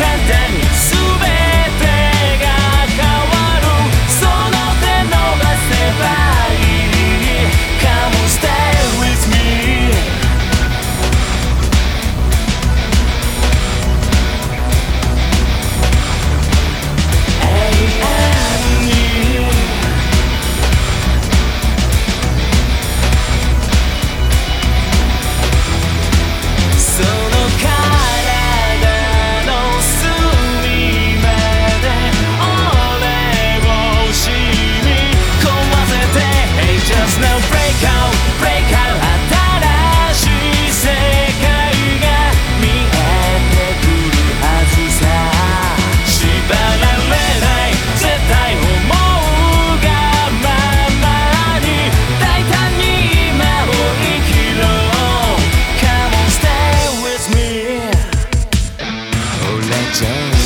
簡単に全てが変わる。その手伸ばせばいい。 Come on stay with me。 その体の隅まで俺を染み込ませて Hey just now break out break out 新しい世界が見えてくるはずさ。縛られない絶対思うがままに大胆に今を生きろ。 Come on stay with me。 俺じゃ